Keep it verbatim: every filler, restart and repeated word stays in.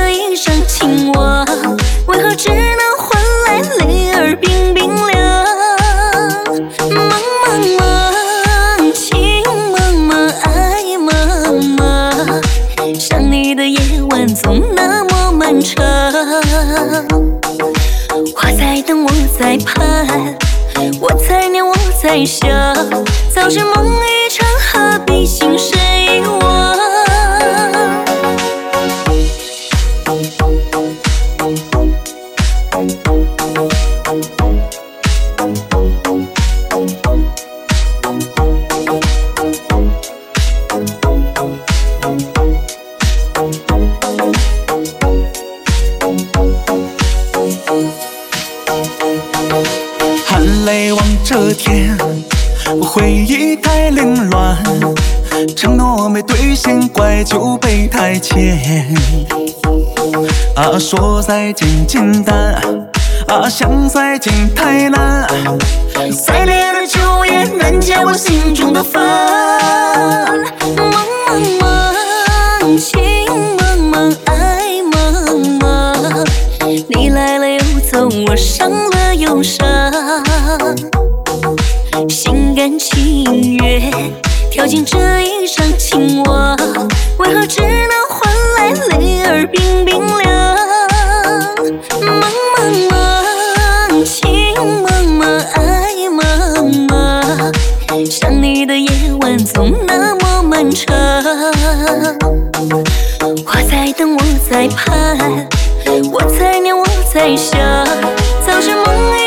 这一生情话，为何只能换来泪儿冰冰凉？梦梦梦，情梦梦，爱梦梦，想你的夜晚总那么漫长。花在等，我在盼，我在念，我在想，早知梦一场，何必心生遗忘？ 含泪望着天，我回忆太凌乱，承诺没兑现，怪就被太浅。啊，说再见简单，啊，想再见太难，再烈的酒也难解我心中的烦。 梦梦梦，情梦梦，爱梦梦，你来了又走，我伤了又伤。心甘情愿跳进这一场情话，为何只能换来泪儿冰冰凉？梦梦梦，情梦梦，爱梦梦，想你的夜晚总那么漫长。花在等，我在盼，我在念，我在想，早知梦一